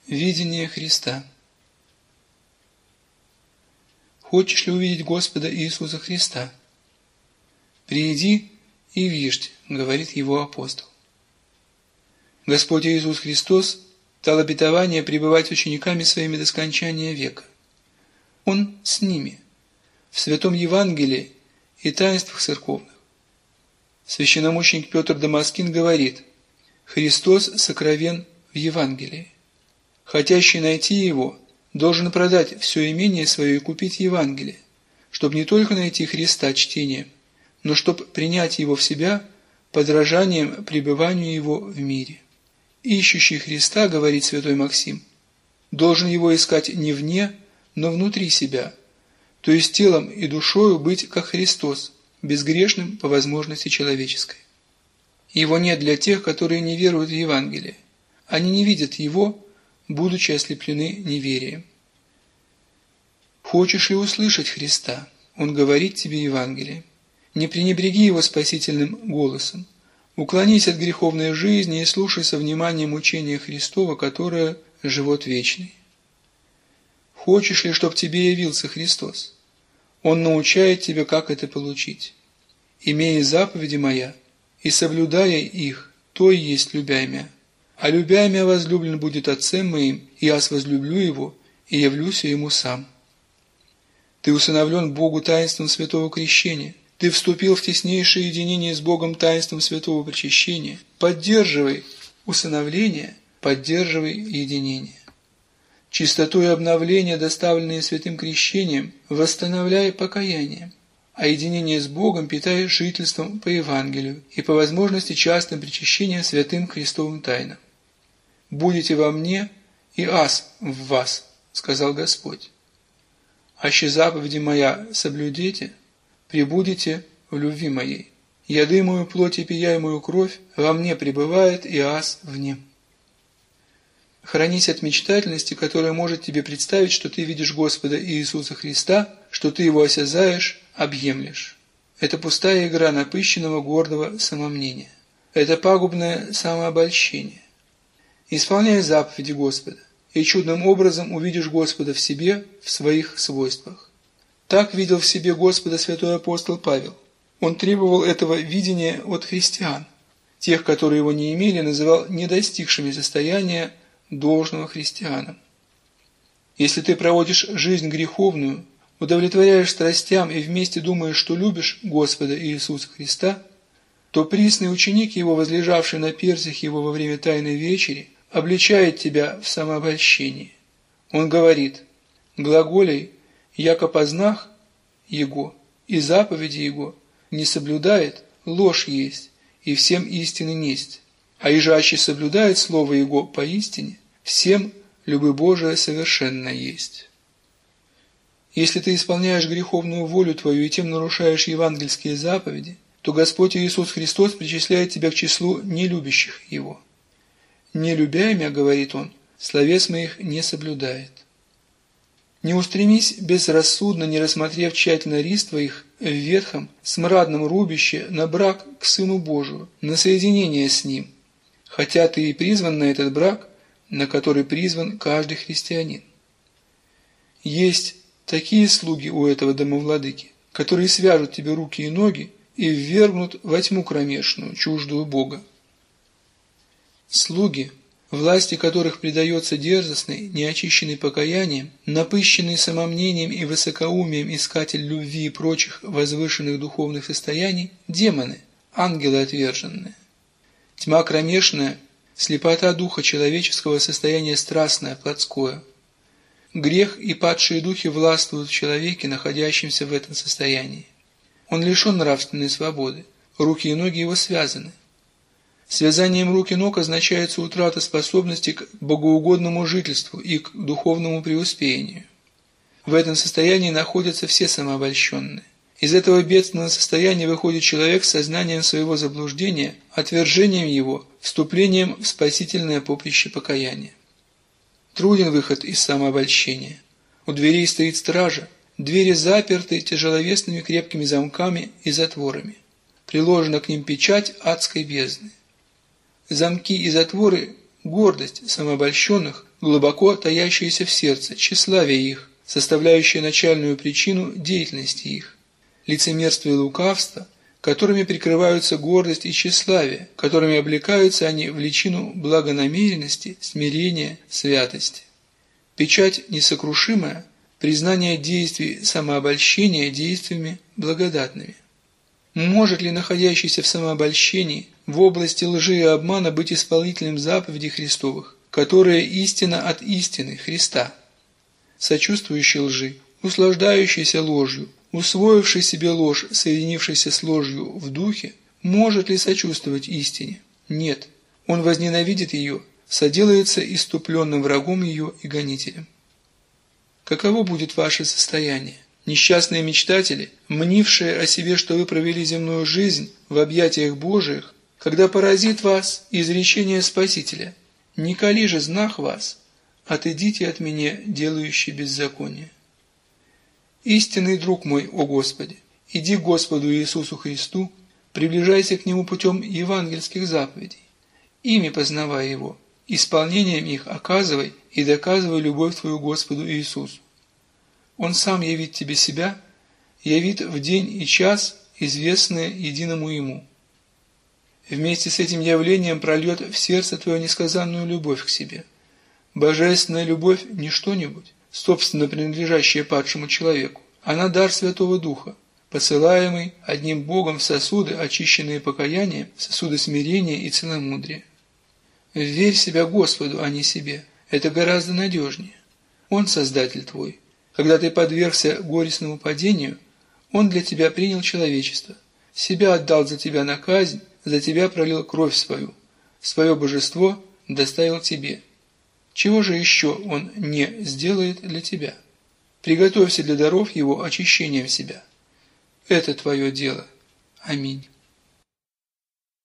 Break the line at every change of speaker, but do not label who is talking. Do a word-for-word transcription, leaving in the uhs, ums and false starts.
Видение Христа. Хочешь ли увидеть Господа Иисуса Христа? Приди и видишь, говорит его апостол. Господь Иисус Христос дал обетование пребывать с учениками своими до скончания века. Он с ними, в Святом Евангелии и таинствах церковных. Священномученик Петр Дамаскин говорит: Христос сокровен в Евангелии. Хотящий найти Его должен продать все имение свое и купить Евангелие, чтобы не только найти Христа чтением, но чтобы принять Его в себя подражанием пребыванию Его в мире. Ищущий Христа, говорит святой Максим, должен Его искать не вне, но внутри себя, то есть телом и душою быть как Христос, безгрешным по возможности человеческой. Его нет для тех, которые не веруют в Евангелие. Они не видят Его, будучи ослеплены неверием. Хочешь ли услышать Христа? Он говорит тебе Евангелие. Не пренебреги Его спасительным голосом. Уклонись от греховной жизни и слушай со вниманием учения Христова, которое – живот вечный. Хочешь ли, чтоб тебе явился Христос? Он научает тебя, как это получить. «Имея заповеди моя, и соблюдая их, то и есть любя мя. А любя мя возлюблен будет Отцем моим, и аз возлюблю его, и явлюся ему сам». Ты усыновлен Богу таинством святого крещения. Ты вступил в теснейшее единение с Богом таинством святого причащения. Поддерживай усыновление, поддерживай единение. Чистоту и обновление, доставленные святым крещением, восстановляй покаянием, а единение с Богом питай жительством по Евангелию и по возможности частым причащением святым Христовым тайнам. «Будете во мне, и аз в вас», — сказал Господь. «Аще заповеди моя соблюдете, пребудете в любви моей. Яды мою плоть и пия мою кровь во мне пребывает, и аз в нем». Хранись от мечтательности, которая может тебе представить, что ты видишь Господа Иисуса Христа, что ты Его осязаешь, объемлешь. Это пустая игра напыщенного гордого самомнения. Это пагубное самообольщение. Исполняй заповеди Господа, и чудным образом увидишь Господа в себе, в своих свойствах. Так видел в себе Господа святой апостол Павел. Он требовал этого видения от христиан. Тех, которые его не имели, называл недостигшими состояния должного христианам. Если ты проводишь жизнь греховную, удовлетворяешь страстям и вместе думаешь, что любишь Господа Иисуса Христа, то присный ученик его, возлежавший на персях его во время Тайной вечери, обличает тебя в самообольщении. Он говорит: «Глаголей, яко познах Его, и заповеди Его не соблюдает, ложь есть, и всем истины несть. А ижаще соблюдает Слово Его поистине, всем любовь Божия совершенно есть». Если ты исполняешь греховную волю твою и тем нарушаешь евангельские заповеди, то Господь Иисус Христос причисляет тебя к числу нелюбящих Его. «Не любя мя, — говорит Он, — словес моих не соблюдает». Не устремись безрассудно, не рассмотрев тщательно рис твоих в ветхом, смрадном рубище на брак к Сыну Божию, на соединение с Ним, хотя ты и призван на этот брак, на который призван каждый христианин. Есть такие слуги у этого домовладыки, которые свяжут тебе руки и ноги и ввергнут во тьму кромешную, чуждую Бога. Слуги, власти которых предается дерзостный, неочищенный покаянием, напыщенный самомнением и высокоумием искатель любви и прочих возвышенных духовных состояний, демоны, ангелы отверженные. Тьма кромешная, слепота духа человеческого, состояние страстное, плотское. Грех и падшие духи властвуют в человеке, находящемся в этом состоянии. Он лишен нравственной свободы, руки и ноги его связаны. Связанием рук и ног означается утрата способности к богоугодному жительству и к духовному преуспеянию. В этом состоянии находятся все самообольщенные. Из этого бедственного состояния выходит человек с сознанием своего заблуждения, отвержением его, вступлением в спасительное поприще покаяния. Труден выход из самообольщения. У дверей стоит стража, двери заперты тяжеловесными крепкими замками и затворами. Приложена к ним печать адской бездны. Замки и затворы гордость самообольщенных, глубоко таящаяся в сердце, тщеславие их, составляющее начальную причину деятельности их, лицемерство и лукавство, которыми прикрываются гордость и тщеславие, которыми облекаются они в личину благонамеренности, смирения, святости. Печать несокрушимая – признание действий самообольщения действиями благодатными. Может ли находящийся в самообольщении в области лжи и обмана быть исполнителем заповедей Христовых, которые истина от истины Христа? Сочувствующий лжи, услаждающийся ложью, усвоивший себе ложь, соединившийся с ложью в духе, может ли сочувствовать истине? Нет. Он возненавидит ее, соделается иступленным врагом ее и гонителем. Каково будет ваше состояние? Несчастные мечтатели, мнившие о себе, что вы провели земную жизнь в объятиях Божиих, когда поразит вас изречение Спасителя: «Не кали же знах вас, отойдите от меня, делающий беззаконие». Истинный друг мой, о Господи, иди к Господу Иисусу Христу, приближайся к Нему путем евангельских заповедей, ими познавай Его, исполнением их оказывай и доказывай любовь твою Господу Иисусу. Он сам явит тебе себя, явит в день и час, известные единому Ему. Вместе с этим явлением прольет в сердце твое несказанную любовь к себе. Божественная любовь не что-нибудь, собственно принадлежащее падшему человеку, она дар Святого Духа, посылаемый одним Богом в сосуды, очищенные покаянием, сосуды смирения и целомудрия. Верь себя Господу, а не себе, это гораздо надежнее. Он Создатель твой. Когда ты подвергся горестному падению, Он для тебя принял человечество, себя отдал за тебя на казнь, за тебя пролил кровь свою, свое божество доставил тебе. Чего же еще Он не сделает для тебя? Приготовься для даров Его очищением себя. Это твое дело. Аминь.